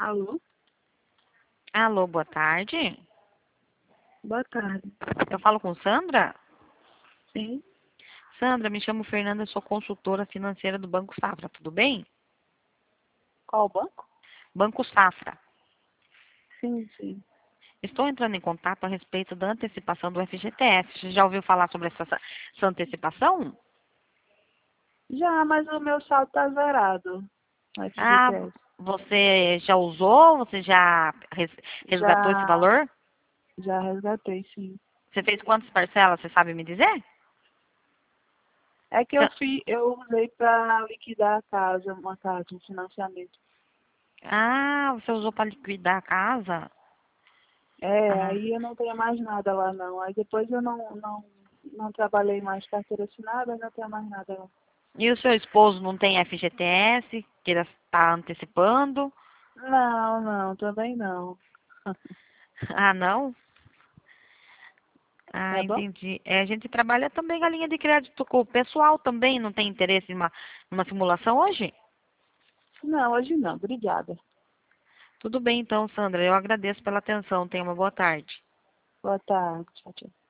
Alô? Alô, boa tarde. Boa tarde. Eu falo com Sandra? Sim? Sandra, me chamo Fernanda, sou consultora financeira do Banco Safra, tudo bem? Qual banco? Banco Safra. Sim, sim. Estou entrando em contato a respeito da antecipação do FGTS. Você já ouviu falar sobre essa antecipação? Já, mas o meu saldo tá zerado no Ah, FGTS. você já usou? Você já resgatou esse Já, valor? já resgatei, sim. Você fez quantas parcelas, você sabe me dizer? É que Você- eu usei para liquidar a casa, uma casa, um financiamento. Ah, você usou para liquidar a casa? É, Ah. aí eu não tenho mais nada lá não. Aí depois eu não trabalhei mais carteira assinada, não tenho mais nada lá. E o seu esposo não tem FGTS, que ele está antecipando? Não, não, também não. Ah, não? Ah, Tá bom? entendi. É, a gente trabalha também com a linha de crédito com o pessoal também. Não tem interesse em uma simulação hoje? Não, hoje não. Obrigada. Tudo bem então, Sandra. Eu agradeço pela atenção. Tenha uma boa tarde. Boa tarde. Tchau, tchau.